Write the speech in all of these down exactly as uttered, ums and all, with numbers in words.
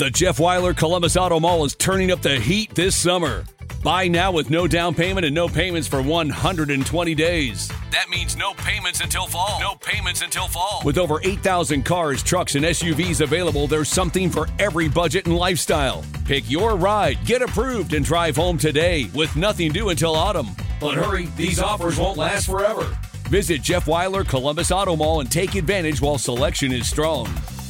The Jeff Weiler Columbus Auto Mall is turning up the heat this summer. Buy now with no down payment and no payments for one hundred twenty days. That means no payments until fall. No payments until fall. With over eight thousand cars, trucks, and S U Vs available, there's something for every budget and lifestyle. Pick your ride, get approved, and drive home today with nothing due until autumn. But hurry, these offers won't last forever. Visit Jeff Weiler Columbus Auto Mall and take advantage while selection is strong.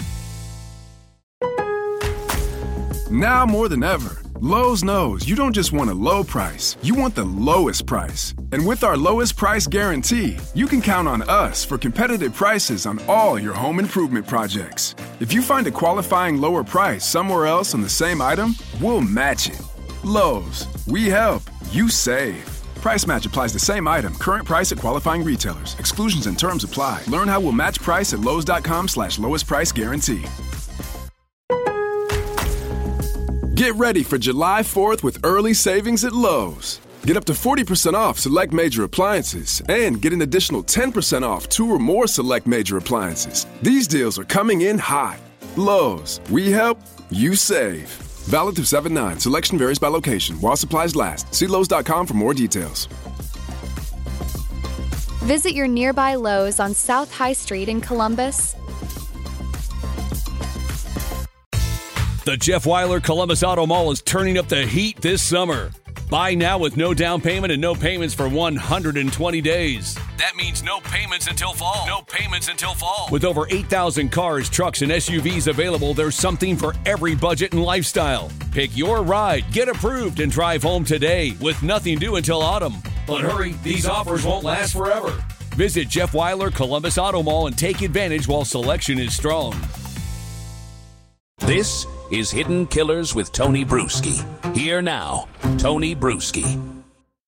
Now more than ever, Lowe's knows you don't just want a low price, you want the lowest price. And with our lowest price guarantee, you can count on us for competitive prices on all your home improvement projects. If you find a qualifying lower price somewhere else on the same item, we'll match it. Lowe's, we help, you save. Price match applies the same item, current price at qualifying retailers. Exclusions and terms apply. Learn how we'll match price at lowes.com slash lowest price guarantee. Get ready for July fourth with early savings at Lowe's. Get up to forty percent off select major appliances and get an additional ten percent off two or more select major appliances. These deals are coming in hot. Lowe's, we help, you save. Valid through seven nine. Selection varies by location. While supplies last. See Lowe's dot com for more details. Visit your nearby Lowe's on South High Street in Columbus. The Jeff Weiler Columbus Auto Mall is turning up the heat this summer. Buy now with no down payment and no payments for one hundred twenty days. That means no payments until fall. No payments until fall. With over eight thousand cars, trucks, and S U Vs available, there's something for every budget and lifestyle. Pick your ride, get approved, and drive home today with nothing due until autumn. But hurry, these offers won't last forever. Visit Jeff Weiler Columbus Auto Mall and take advantage while selection is strong. This is Hidden Killers with Tony Bruschi. Here now, Tony Bruschi.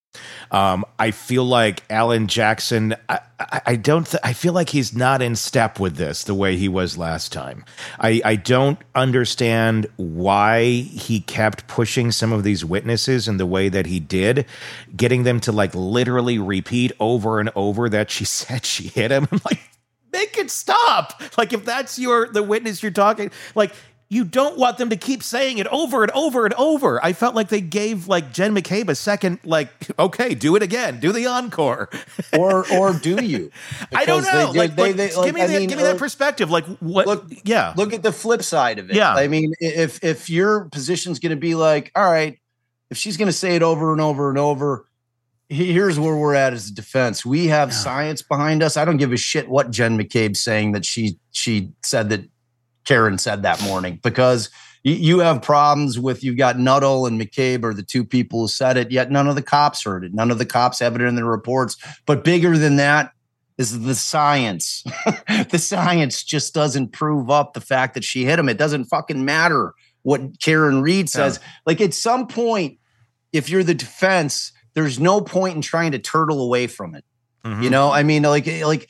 Um, I feel like Alan Jackson, I, I, I don't, th- I feel like he's not in step with this the way he was last time. I, I don't understand why he kept pushing some of these witnesses in the way that he did, getting them to like literally repeat over and over that she said she hit him. I'm like, make it stop. Like if that's your, the witness you're talking, like, you don't want them to keep saying it over and over and over. I felt like they gave like Jen McCabe a second, like, okay, do it again, do the encore, or or do you? I don't know. They, like, they, like, they, give like, me I that. mean, Give me that uh, perspective. Like, what? Look, yeah. Look at the flip side of it. Yeah. I mean, if if your position's going to be like, all right, if she's going to say it over and over and over, here's where we're at as a defense. We have yeah. science behind us. I don't give a shit what Jen McCabe's saying that she she said that Karen said that morning, because you have problems with, you've got Nuttall and McCabe are the two people who said it, yet none of the cops heard it. None of the cops have it in their reports. But bigger than that is the science. The science just doesn't prove up the fact that she hit him. It doesn't fucking matter what Karen Reed says. Yeah. Like at some point, if you're the defense, there's no point in trying to turtle away from it. Mm-hmm. You know, I mean, like, like,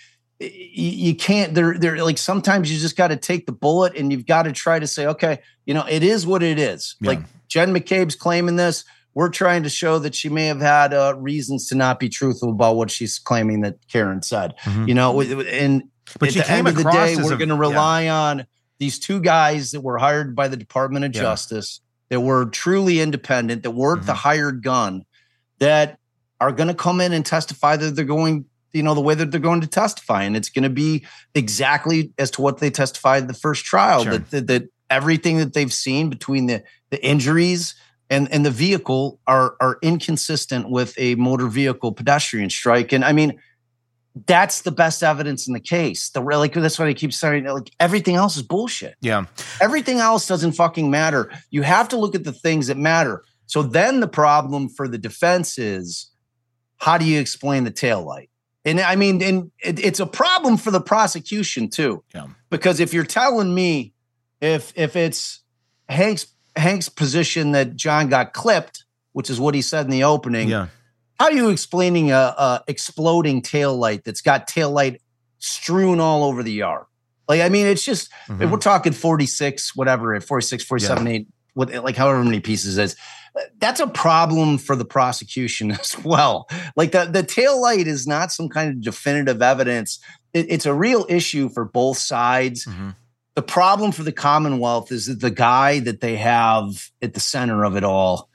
you can't, they're, they're like, sometimes you just got to take the bullet and you've got to try to say, okay, you know, it is what it is. Yeah. Like Jen McCabe's claiming this. We're trying to show that she may have had uh, reasons to not be truthful about what she's claiming that Karen said, mm-hmm. you know, and but at the end of the day, we're going to rely yeah. on these two guys that were hired by the Department of yeah. Justice, that were truly independent, that weren't mm-hmm. the hired gun, that are going to come in and testify that they're going, you know, the way that they're going to testify. And it's going to be exactly as to what they testified in the first trial, sure. that, that, that everything that they've seen between the, the injuries and, and the vehicle are, are inconsistent with a motor vehicle pedestrian strike. And I mean, that's the best evidence in the case. The like, that's what I keep saying. Like everything else is bullshit. Yeah. Everything else doesn't fucking matter. You have to look at the things that matter. So then the problem for the defense is, how do you explain the taillight? And I mean, and it, it's a problem for the prosecution too, yeah. because if you're telling me if if it's Hank's Hank's position that John got clipped, which is what he said in the opening, yeah. how are you explaining a, a exploding taillight that's got taillight strewn all over the yard? Like, I mean, it's just, mm-hmm. if we're talking forty-six, whatever, forty-six, forty-seven, yeah. eight, with like however many pieces it is. That's a problem for the prosecution as well. Like the, the tail light is not some kind of definitive evidence. It, it's a real issue for both sides. Mm-hmm. the problem for the Commonwealth is that the guy that they have at the center of it all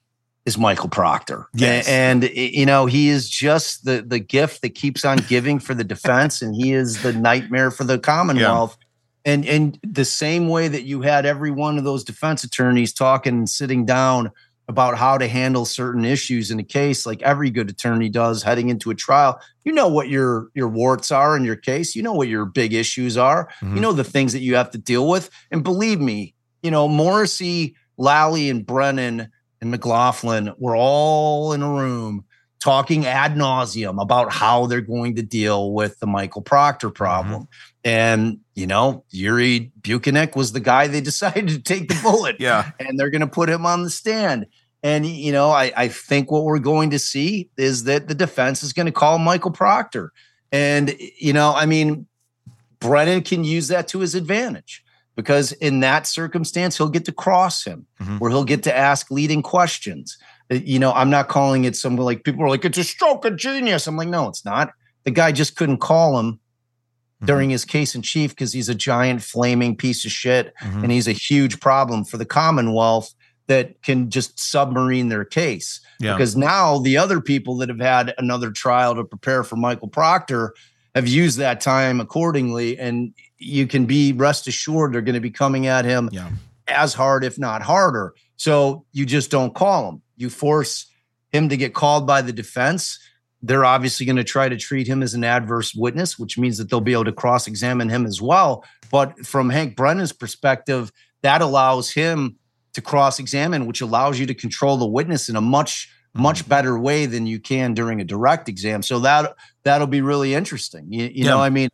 is Michael Proctor. Yes. And, and, you know, he is just the, the gift that keeps on giving for the defense, and he is the nightmare for the Commonwealth. Yeah. And, and the same way that you had every one of those defense attorneys talking and sitting down about how to handle certain issues in a case, like every good attorney does heading into a trial. You know what your your warts are in your case. You know what your big issues are. Mm-hmm. You know the things that you have to deal with. And believe me, you know, Morrissey, Lally, and Brennan and McLaughlin were all in a room talking ad nauseum about how they're going to deal with the Michael Proctor problem. Mm-hmm. And, you know, Yuri Buchanek was the guy they decided to take the bullet. Yeah. And they're going to put him on the stand. And, you know, I, I think what we're going to see is that the defense is going to call Michael Proctor. And, you know, I mean, Brennan can use that to his advantage, because in that circumstance, he'll get to cross him, mm-hmm. where he'll get to ask leading questions. You know, I'm not calling it something like people are like, it's a stroke of genius. I'm like, no, it's not. The guy just couldn't call him mm-hmm. during his case in chief because he's a giant flaming piece of shit. Mm-hmm. And he's a huge problem for the Commonwealth that can just submarine their case. Yeah. Because now the other people that have had another trial to prepare for Michael Proctor have used that time accordingly. And you can be rest assured they're going to be coming at him yeah. as hard, if not harder. So you just don't call him. You force him to get called by the defense. They're obviously going to try to treat him as an adverse witness, which means that they'll be able to cross-examine him as well. But from Hank Brennan's perspective, that allows him to cross-examine, which allows you to control the witness in a much, much better way than you can during a direct exam. So that, that'll be really interesting. You, you yeah. know, I mean,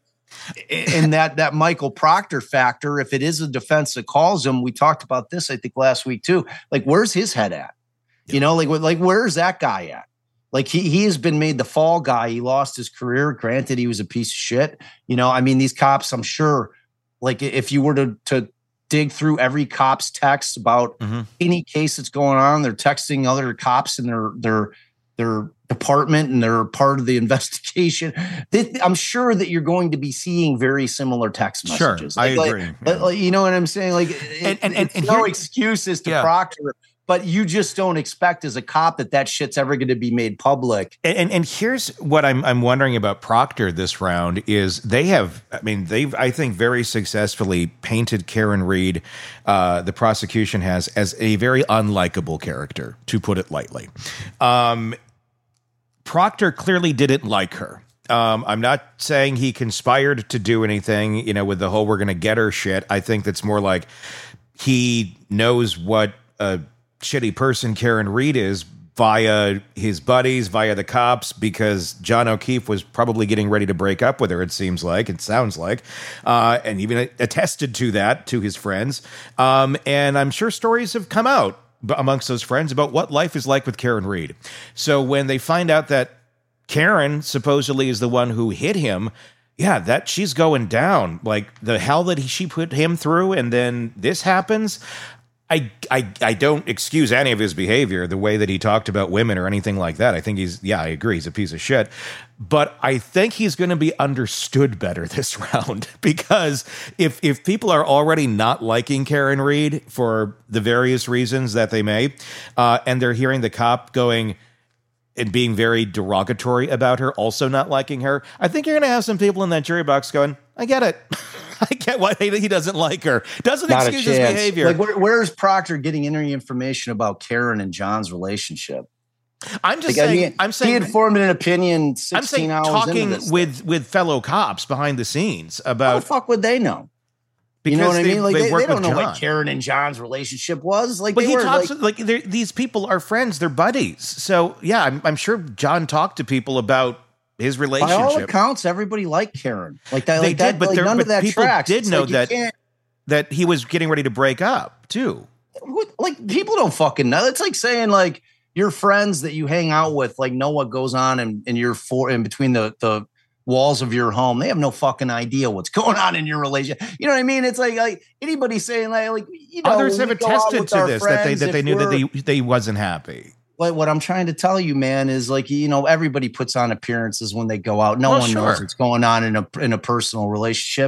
and that, that Michael Proctor factor, if it is a defense that calls him, we talked about this, I think, last week too. Like, where's his head at? You know, like, like where's that guy at? Like, he he has been made the fall guy. He lost his career. Granted, he was a piece of shit. You know, I mean, these cops, I'm sure, like, if you were to to dig through every cop's text about mm-hmm. any case that's going on, they're texting other cops in their their their department, and they're part of the investigation. I'm sure that you're going to be seeing very similar text messages. Sure, like, I agree. Like, yeah. like, you know what I'm saying? Like, and, and, and, it's and no here, excuses to yeah. Proctor. But you just don't expect as a cop that that shit's ever going to be made public. And, and and here's what I'm I'm wondering about Proctor this round is they have, I mean, they've, I think, very successfully painted Karen Read, uh, the prosecution has, as a very unlikable character, to put it lightly. Um, Proctor clearly didn't like her. Um, I'm not saying he conspired to do anything, you know, with the whole we're going to get her shit. I think that's more like he knows what a shitty person Karen Read is via his buddies, via the cops, because John O'Keefe was probably getting ready to break up with her, it seems like, it sounds like, uh, and even attested to that to his friends. Um, and I'm sure stories have come out amongst those friends about what life is like with Karen Read. So when they find out that Karen supposedly is the one who hit him, yeah, that she's going down. Like, the hell that he, she put him through, and then this happens. I, I I don't excuse any of his behavior, the way that he talked about women or anything like that. I think he's, yeah, I agree, he's a piece of shit. But I think he's going to be understood better this round, because if if people are already not liking Karen Read for the various reasons that they may, uh, and they're hearing the cop going and being very derogatory about her, also not liking her, I think you're going to have some people in that jury box going, I get it. I get why he doesn't like her. Doesn't Not excuse his behavior. Like, where, where's Proctor getting any information about Karen and John's relationship? I'm just like, saying. I mean, I'm saying he had formed an opinion. sixteen I'm saying hours talking into this with thing. with fellow cops behind the scenes about. How the fuck would they know? Because you know what I they, mean? Like, they, they, work they don't with know John. what Karen and John's relationship was. Like, but they he were, talks like, like these people are friends. They're buddies. So yeah, I'm, I'm sure John talked to people about his relationship. By all accounts, everybody liked Karen. Like that. They like did, that, but, like, there, none but of that people tracks. did It's know like, you that can't- that he was getting ready to break up too. Like, people don't fucking know. It's like saying, like, your friends that you hang out with, like, know what goes on in, in your four in between the the walls of your home. They have no fucking idea what's going on in your relationship. You know what I mean? It's like, like anybody saying, like, like you know, others have attested to this, that they that they knew that they they wasn't happy. Like, what I'm trying to tell you, man, is, like, you know, everybody puts on appearances when they go out. No well, one sure. knows what's going on in a in a personal relationship.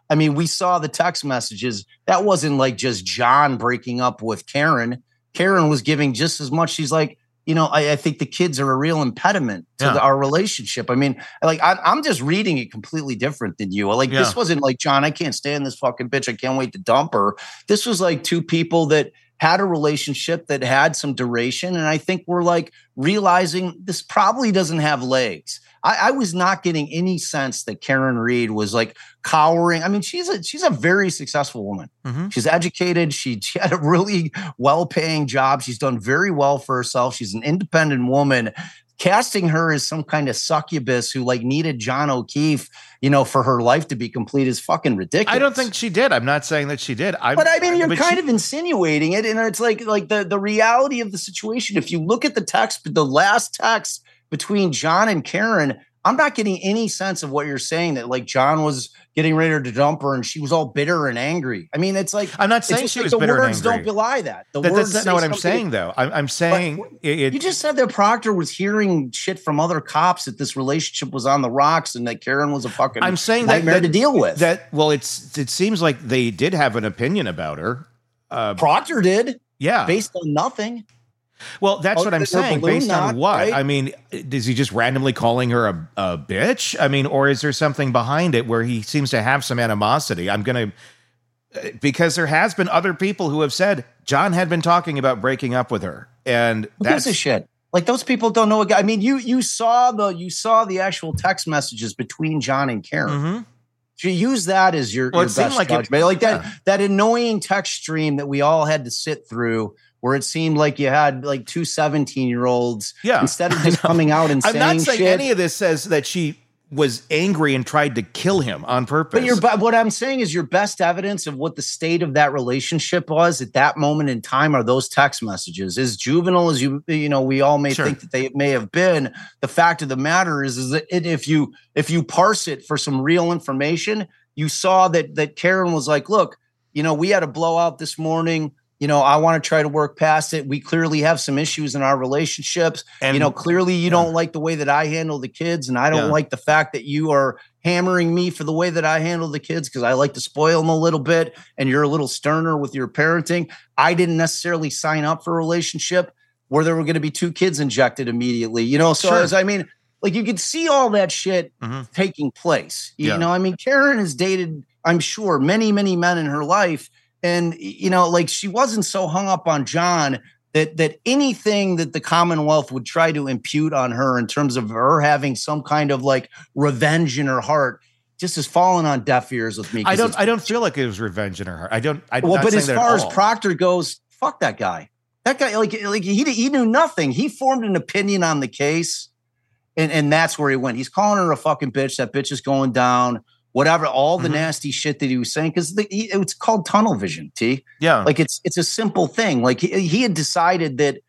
I mean, we saw the text messages. That wasn't like just John breaking up with Karen. Karen was giving just as much. She's like, you know, I, I think the kids are a real impediment to Yeah. the, our relationship. I mean, like, I, I'm just reading it completely different than you. Like, Yeah. this wasn't like, John, I can't stand this fucking bitch. I can't wait to dump her. This was like two people that had a relationship that had some duration. And I think we're like realizing this probably doesn't have legs. I, I was not getting any sense that Karen Reed was like cowering. I mean, she's a she's a very successful woman. Mm-hmm. She's educated. She, she had a really well-paying job. She's done very well for herself. She's an independent woman. Casting her as some kind of succubus who like needed John O'Keefe, you know, for her life to be complete is fucking ridiculous. I don't think she did. I'm not saying that she did. I'm, But I mean, you're but kind she- of insinuating it, and it's like like the the reality of the situation. If you look at the text, the last text between John and Karen, I'm not getting any sense of what you're saying, that like John was getting ready to dump her and she was all bitter and angry. I mean, it's like, I'm not it's saying just she like was the bitter and words angry. don't belie that. The That, words that's say not what I'm something- saying, though. I'm, I'm saying it, it- You just said that Proctor was hearing shit from other cops that this relationship was on the rocks and that Karen was a fucking I'm saying that, nightmare that to deal with. That well, it's it seems like they did have an opinion about her. Uh, Proctor did, yeah. based on nothing. Well, that's Oh, what I'm her saying. balloon Based on knocked, what? right? I mean, is he just randomly calling her a, a bitch? I mean, or is there something behind it where he seems to have some animosity? I'm going to, because there has been other people who have said John had been talking about breaking up with her. And Who gives that's a shit? Like, those people don't know what. I mean, you you saw the you saw the actual text messages between John and Karen. Mhm. You use that as your, Well, your it seemed best like it- judgment. Like that yeah. that annoying text stream that we all had to sit through, where it seemed like you had like two seventeen-year-olds. Yeah, Instead of I just know. coming out and I'm saying not saying shit. any of this says that she was angry and tried to kill him on purpose. But your but what I'm saying is your best evidence of what the state of that relationship was at that moment in time are those text messages. As juvenile as you you know we all may Sure. think that they may have been, the fact of the matter is is that it, if you if you parse it for some real information, you saw that that Karen was like, look, you know, we had a blowout this morning. You know, I want to try to work past it. We clearly have some issues in our relationships. And- you know, clearly you don't like the way that I handle the kids, and I don't Yeah. like the fact that you are hammering me for the way that I handle the kids because I like to spoil them a little bit, and you're a little sterner with your parenting. I didn't necessarily sign up for a relationship where there were going to be two kids injected immediately. You know, so Sure. as I mean, like you could see all that shit Mhm. taking place. You Yeah. know, I mean, Karen has dated, I'm sure, many, many men in her life. And, you know, like she wasn't so hung up on John that that anything that the Commonwealth would try to impute on her in terms of her having some kind of like revenge in her heart just has fallen on deaf ears with me. I 'cause don't. it's- I don't feel like it was revenge in her heart. I don't. I, well, not but saying as that at far as all. Proctor goes, fuck that guy. That guy, like, like he he knew nothing. He formed an opinion on the case, and and that's where he went. He's calling her a fucking bitch. That bitch is going down. Whatever, all the Mhm. nasty shit that he was saying, because it's called tunnel vision. T. yeah, Like it's it's a simple thing. Like he, he had decided that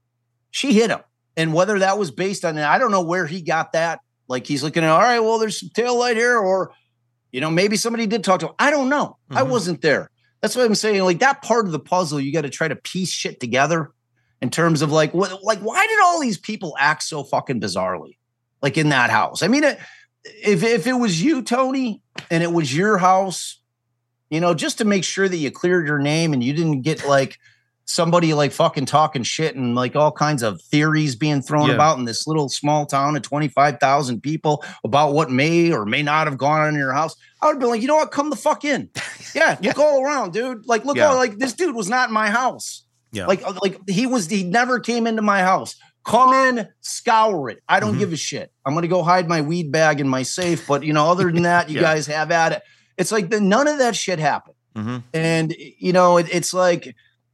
she hit him, and whether that was based on, I don't know where he got that. Like he's looking at, all right, well, there's some tail light here, or you know, maybe somebody did talk to him. I don't know. I Mhm. wasn't there. That's what I'm saying. Like that part of the puzzle, you got to try to piece shit together in terms of like what, like why did all these people act so fucking bizarrely, like in that house? I mean, it, if if it was you, Tony, and it was your house, you know, just to make sure that you cleared your name and you didn't get like somebody like fucking talking shit and like all kinds of theories being thrown Yeah. about in this little small town of twenty-five thousand people about what may or may not have gone on in your house, I would have been like, you know what, come the fuck in. Yeah, Yeah. look all around, dude. Like, look, Yeah. all, like this dude was not in my house. yeah. Like, like he was, he never came into my house. Come in, scour it. I don't Mhm. give a shit. I'm gonna go hide my weed bag in my safe. But you know, other than that, you Yeah. guys have at it. It's like the, none of that shit happened. Mhm. And you know, it, it's like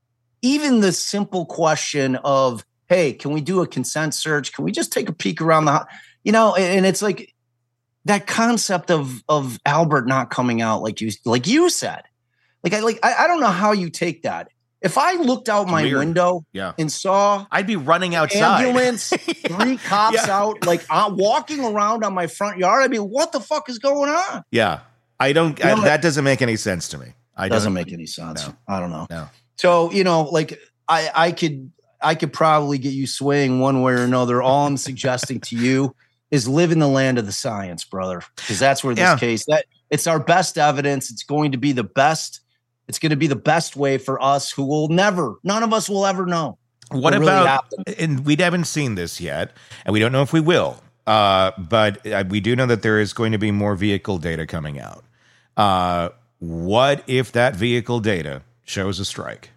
even the simple question of, hey, can we do a consent search? Can we just take a peek around the house? You know, and, and it's like that concept of of Albert not coming out, like you like you said. Like I like I, I don't know how you take that. If I looked out my Weird. window Yeah. and saw I'd be running outside. ambulance, three cops Yeah. out, like uh, walking around on my front yard, I mean, what the fuck is going on? Yeah. I don't. You know, I, that doesn't make any sense to me. I Doesn't don't, make any sense. No. I don't know. No. So, you know, like I, I could, I could probably get you swaying one way or another. All I'm suggesting to you is live in the land of the science, brother, because that's where this Yeah. case that it's our best evidence. It's going to be the best. It's going to be the best way for us, who will never, none of us will ever know. What, what really about, happened. And we haven't seen this yet, and we don't know if we will, uh, but uh, we do know that there is going to be more vehicle data coming out. Uh, what if that vehicle data shows a strike?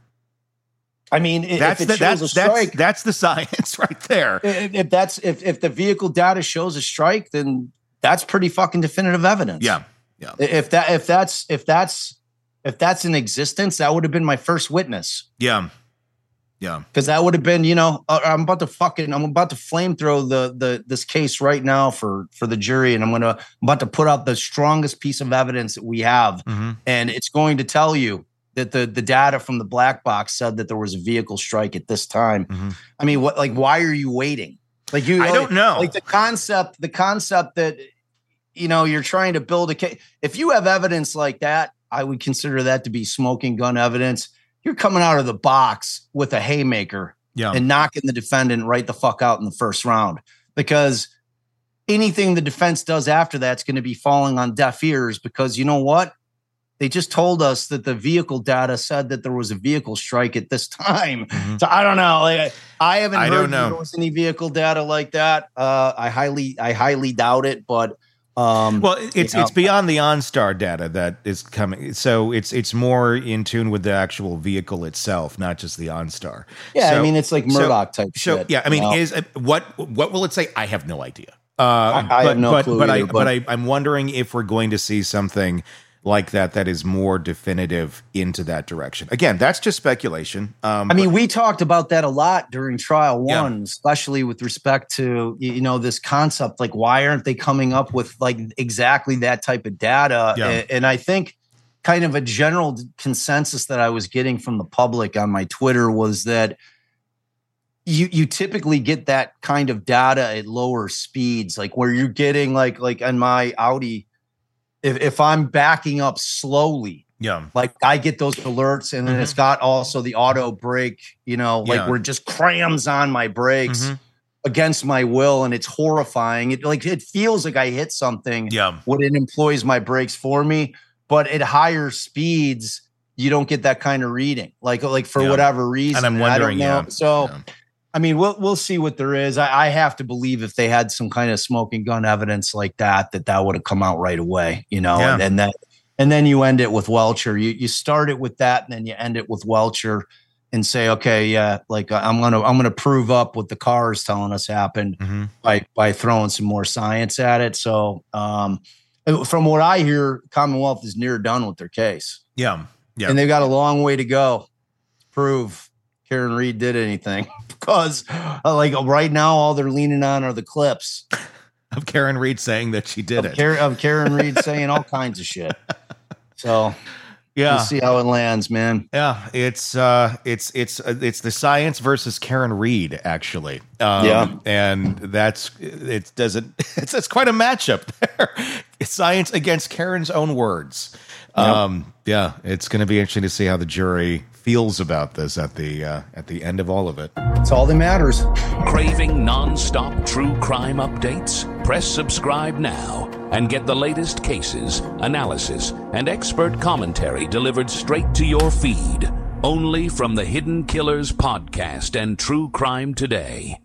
I mean, if that's it the, shows that's, a strike, that's, that's the science right there. If, if that's if if the vehicle data shows a strike, then that's pretty fucking definitive evidence. Yeah, yeah. If that if that's if that's if that's in existence, that would have been my first witness. Yeah, yeah. Because that would have been, you know, I'm about to fucking I'm about to flamethrow the the this case right now for for the jury, and I'm gonna I'm about to put out the strongest piece of evidence that we have, Mm-hmm. and it's going to tell you that the the data from the black box said that there was a vehicle strike at this time. Mm-hmm. I mean, what like why are you waiting? Like you, I like, don't know. Like the concept, the concept that you know you're trying to build a case. If you have evidence like that, I would consider that to be smoking gun evidence. You're coming out of the box with a haymaker Yeah. and knocking the defendant right the fuck out in the first round, because anything the defense does after that's going to be falling on deaf ears, because you know what? They just told us that the vehicle data said that there was a vehicle strike at this time. Mm-hmm. So I don't know. Like, I haven't I heard don't know. there was any vehicle data like that. Uh, I highly, I highly doubt it. But um, well, it's you know. it's beyond the OnStar data that is coming. So it's it's more in tune with the actual vehicle itself, not just the OnStar. Yeah, so, I mean, it's like Murdoch so, type so, shit. Yeah, I mean, you know? is what what will it say? I have no idea. Uh, I, I but, have no but, clue. But either, I but, but I I'm wondering if we're going to see something like that that is more definitive into that direction. Again, that's just speculation. Um, I mean, we talked about that a lot during trial one, Yeah. especially with respect to, you know, this concept, like, why aren't they coming up with like exactly that type of data? Yeah. And, and I think kind of a general consensus that I was getting from the public on my Twitter was that you you typically get that kind of data at lower speeds, like where you're getting like like on my Audi, if, if I'm backing up slowly, yeah, like I get those alerts, and then Mhm. it's got also the auto brake, you know, like Yeah. where it just crams on my brakes Mhm. against my will, and it's horrifying. It like it feels like I hit something yeah. when it employs my brakes for me, but at higher speeds, you don't get that kind of reading, like like for Yeah. whatever reason. And I'm I don't wondering, know. yeah. So. Yeah. I mean, we'll we'll see what there is. I, I have to believe if they had some kind of smoking gun evidence like that, that that would have come out right away, you know. Yeah. And then that, and then you end it with Welcher. You you start it with that, and then you end it with Welcher, and say, okay, yeah, like I'm gonna I'm gonna prove up what the car is telling us happened Mm-hmm. by by throwing some more science at it. So, um, from what I hear, Commonwealth is near done with their case, Yeah. Yeah. and they've got a long way to go to prove Karen Reed did anything, because uh, like right now, all they're leaning on are the clips Of Karen Reed saying that she did of, it. Karen, of Karen Reed saying all kinds of shit. So yeah. we'll see how it lands, man. Yeah, it's uh, it's it's uh, it's the science versus Karen Reed, actually. Um, Yeah. and that's it. Doesn't it's it's quite a matchup there. It's science against Karen's own words. Um, yeah, it's going to be interesting to see how the jury feels about this at the uh, at the end of all of it. It's all that matters. Craving non-stop true crime updates? Press subscribe now and get the latest cases, analysis, and expert commentary delivered straight to your feed. Only from the Hidden Killers podcast and True Crime Today.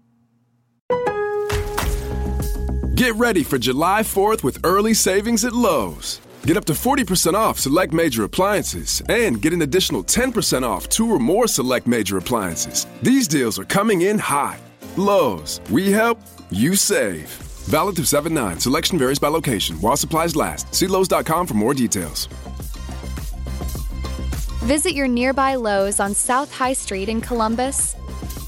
Get ready for July fourth with early savings at Lowe's. Get up to forty percent off select major appliances and get an additional ten percent off two or more select major appliances. These deals are coming in hot. Lowe's, we help, you save. Valid through seven nine. Selection varies by location. While supplies last. See Lowe's dot com for more details. Visit your nearby Lowe's on South High Street in Columbus.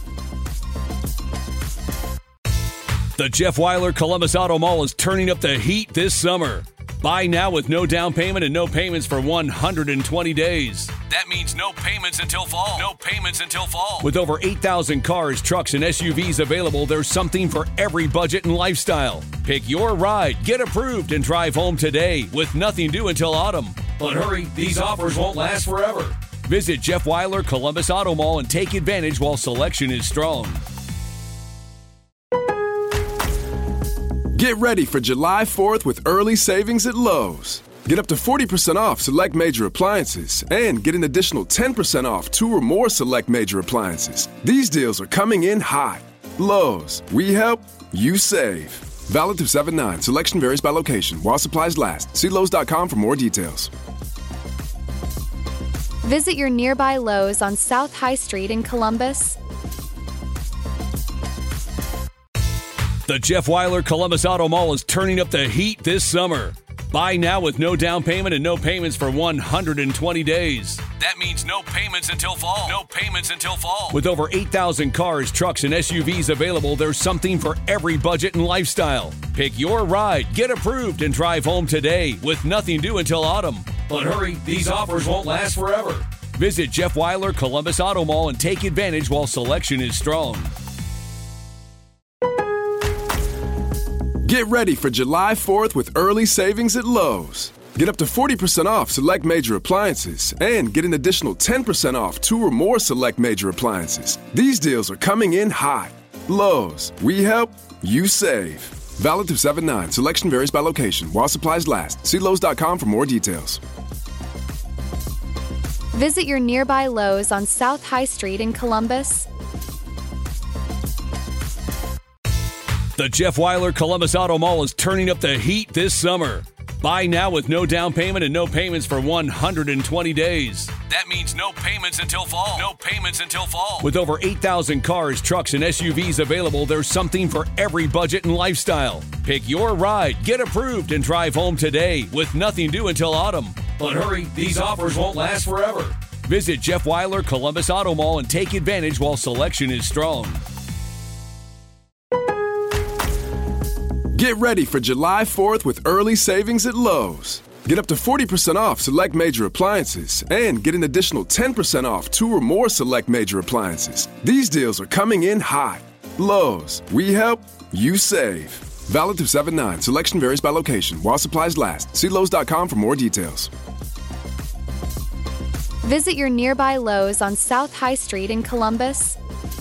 The Jeff Weiler Columbus Auto Mall is turning up the heat this summer. Buy now with no down payment and no payments for one hundred twenty days. That means no payments until fall. No payments until fall. With over eight thousand cars, trucks, and S U Vs available, there's something for every budget and lifestyle. Pick your ride, get approved, and drive home today with nothing due until autumn. But hurry, these offers won't last forever. Visit Jeff Weiler Columbus Auto Mall and take advantage while selection is strong. Get ready for July fourth with early savings at Lowe's. Get up to forty percent off select major appliances and get an additional ten percent off two or more select major appliances. These deals are coming in hot. Lowe's, we help, you save. Valid through seven nine. Selection varies by location. While supplies last. See Lowe's dot com for more details. Visit your nearby Lowe's on South High Street in Columbus. The Jeff Weiler Columbus Auto Mall is turning up the heat this summer. Buy now with no down payment and no payments for one hundred twenty days. That means no payments until fall. No payments until fall. With over eight thousand cars, trucks, and S U Vs available, there's something for every budget and lifestyle. Pick your ride, get approved, and drive home today with nothing due until autumn. But hurry, these offers won't last forever. Visit Jeff Weiler Columbus Auto Mall and take advantage while selection is strong. Get ready for July fourth with early savings at Lowe's. Get up to forty percent off select major appliances and get an additional ten percent off two or more select major appliances. These deals are coming in hot. Lowe's, we help, you save. Valid through seven nine. Selection varies by location. While supplies last. See Lowe's dot com for more details. Visit your nearby Lowe's on South High Street in Columbus. The Jeff Weiler Columbus Auto Mall is turning up the heat this summer. Buy now with no down payment and no payments for one hundred twenty days. That means no payments until fall. No payments until fall. With over eight thousand cars, trucks, and S U Vs available, there's something for every budget and lifestyle. Pick your ride, get approved, and drive home today with nothing due until autumn. But hurry, these offers won't last forever. Visit Jeff Weiler Columbus Auto Mall and take advantage while selection is strong. Get ready for July fourth with early savings at Lowe's. Get up to forty percent off select major appliances and get an additional ten percent off two or more select major appliances. These deals are coming in hot. Lowe's, we help, you save. Valid through seven nine. Selection varies by location. While supplies last. See Lowe's dot com for more details. Visit your nearby Lowe's on South High Street in Columbus.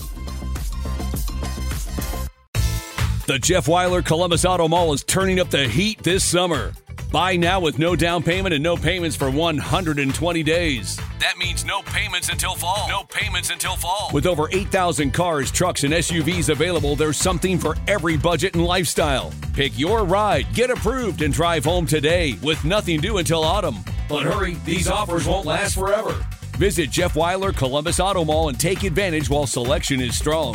The Jeff Weiler Columbus Auto Mall is turning up the heat this summer. Buy now with no down payment and no payments for one hundred twenty days. That means no payments until fall. No payments until fall. With over eight thousand cars, trucks, and S U Vs available, there's something for every budget and lifestyle. Pick your ride, get approved, and drive home today with nothing due until autumn. But hurry, these offers won't last forever. Visit Jeff Weiler Columbus Auto Mall and take advantage while selection is strong.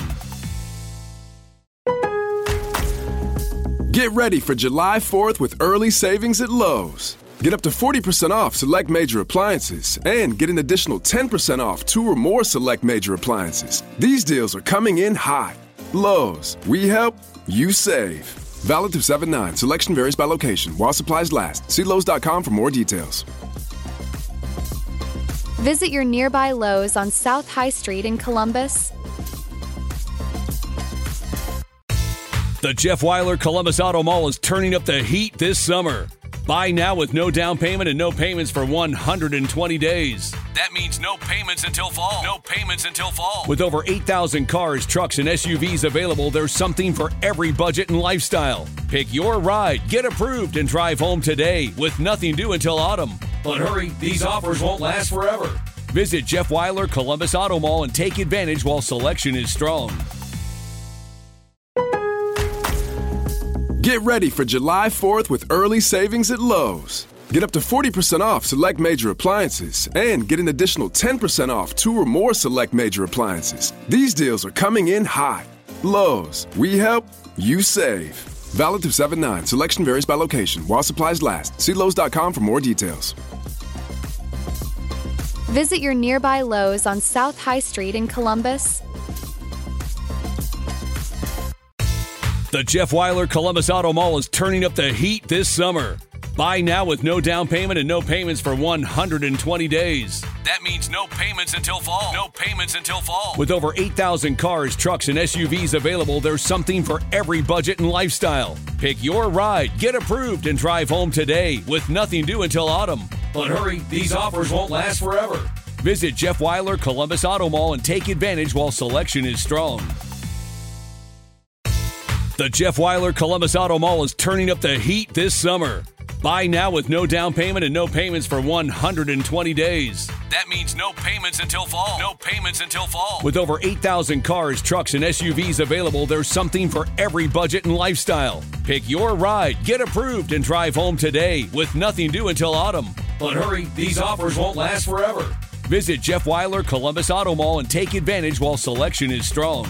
Get ready for July fourth with early savings at Lowe's. Get up to forty percent off select major appliances and get an additional ten percent off two or more select major appliances. These deals are coming in hot. Lowe's, we help, you save. Valid through seven nine. Selection varies by location. While supplies last. See Lowe's dot com for more details. Visit your nearby Lowe's on South High Street in Columbus. The Jeff Weiler Columbus Auto Mall is turning up the heat this summer. Buy now with no down payment and no payments for one hundred twenty days. That means no payments until fall. No payments until fall. With over eight thousand cars, trucks, and S U Vs available, there's something for every budget and lifestyle. Pick your ride, get approved, and drive home today with nothing due until autumn. But hurry, these offers won't last forever. Visit Jeff Weiler Columbus Auto Mall and take advantage while selection is strong. Get ready for July fourth with early savings at Lowe's. Get up to forty percent off select major appliances and get an additional ten percent off two or more select major appliances. These deals are coming in hot. Lowe's, we help, you save. Valid through seven nine. Selection varies by location. While supplies last. See Lowe's dot com for more details. Visit your nearby Lowe's on South High Street in Columbus. The Jeff Weiler Columbus Auto Mall is turning up the heat this summer. Buy now with no down payment and no payments for one hundred twenty days. That means no payments until fall. No payments until fall. With over eight thousand cars, trucks, and S U Vs available, there's something for every budget and lifestyle. Pick your ride, get approved, and drive home today with nothing due until autumn. But hurry, these offers won't last forever. Visit Jeff Weiler Columbus Auto Mall and take advantage while selection is strong. The Jeff Weiler Columbus Auto Mall is turning up the heat this summer. Buy now with no down payment and no payments for one hundred twenty days. That means no payments until fall. No payments until fall. With over eight thousand cars, trucks, and S U Vs available, there's something for every budget and lifestyle. Pick your ride, get approved, and drive home today with nothing due until autumn. But hurry, these offers won't last forever. Visit Jeff Weiler Columbus Auto Mall and take advantage while selection is strong.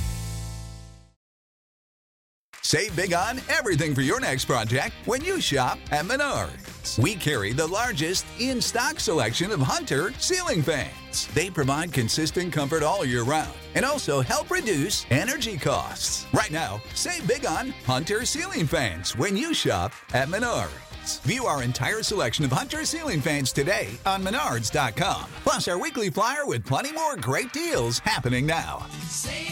Save big on everything for your next project when you shop at Menards. We carry the largest in-stock selection of Hunter ceiling fans. They provide consistent comfort all year round and also help reduce energy costs. Right now, save big on Hunter ceiling fans when you shop at Menards. View our entire selection of Hunter ceiling fans today on Menards dot com. Plus our weekly flyer with plenty more great deals happening now. Save